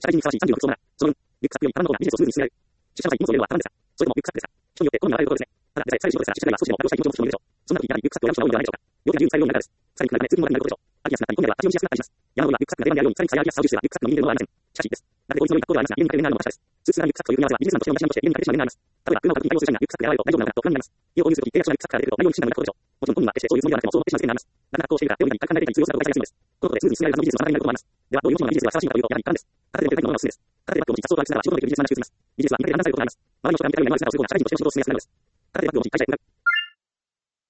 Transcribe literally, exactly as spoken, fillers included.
社会人にふさわしいさんじゅうの服装なら、その分、リュックサックより棚の方がビジネスをスムーズに進められる。出社の際に荷物を入れるのは棚ですが、それともリュックサックですか。人によって好みは分かれるところですね。ただ、でさえ使える仕事ですから、出社時は少しでも妥協したい気持ちを持つ人もいるでしょう。そんな時やはりリュックサックを選ぶ人が多いのではないでしょうか。両手が自由に使えるようになるからです。さらに比べて通勤の中になることでしょう。歩きやすくなったり、日本では立ち読みしやすくなったりします。山登りはリュックサックが定番であるように、さらに草や歩きやすさを重視すればリュックサックの右に出るのはありません。しかしです。なぜ効率の良い格好ではありますが、家に帰れるようになるのも確かです。スーツがリュックサックという組み合わせはビジネスマンとしての身だしなみとして家に帰れてしまう面があります。例えば、車を買う時に対応する人にはリュックサックで洗われると大丈夫なのかと不安になります。家を購入する時契約書がリュックサックから出てくると内容に不審なのがことでしょう。もちろん本人は決してそういうつもりではなくてもそう思ってしまう事件があります。だから格好をしているが、手を見たり、体感できたり通用するなどが使いやすいのです。このことでスムーズに進められるはずのビジネスの妨げになることもあります。では、どういうもちろんビジネスがふさわしいのかというと、やはり体です。片手でも手でものがおすすめです。片手でバッグを持ち、雑草と歩きしながら仕事ができるビジネスマンが中心にます。ビジネスは見かけで案内されることがあります。周りの人が見かけるようになる前にその仕事を社会人として仕事を進めやすくなるのです。片手でバッグを持ち、会社へ行く。